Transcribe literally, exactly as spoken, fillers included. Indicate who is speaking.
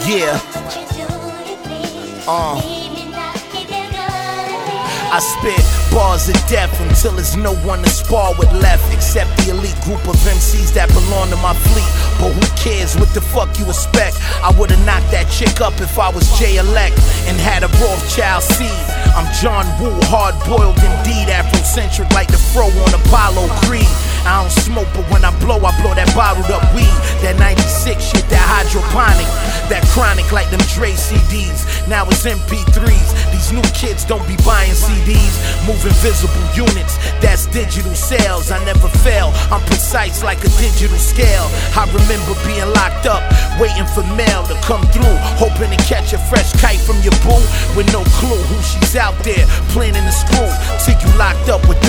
Speaker 1: Yeah. Uh. I spit bars of death until there's no one to spar with left, except the elite group of M Cs that belong to my fleet. But who cares what the fuck you expect? I would've knocked that chick up if I was J-Elect and had a Rothschild seed. I'm John Woo, hard-boiled indeed, Afrocentric like the fro on Apollo Creed. I don't smoke, but when I blow, I blow that bottled up weed. That ninety-six shit, that hydroponic, that chronic like them Dre C Ds. Now it's M P threes. These new kids don't be buying C Ds, moving visible units. That's digital sales. I never fail. I'm precise like a digital scale. I remember being locked up, waiting for mail to come through, hoping to catch a fresh kite from your boo, with no clue who she's out there planning to screw. Till you locked up with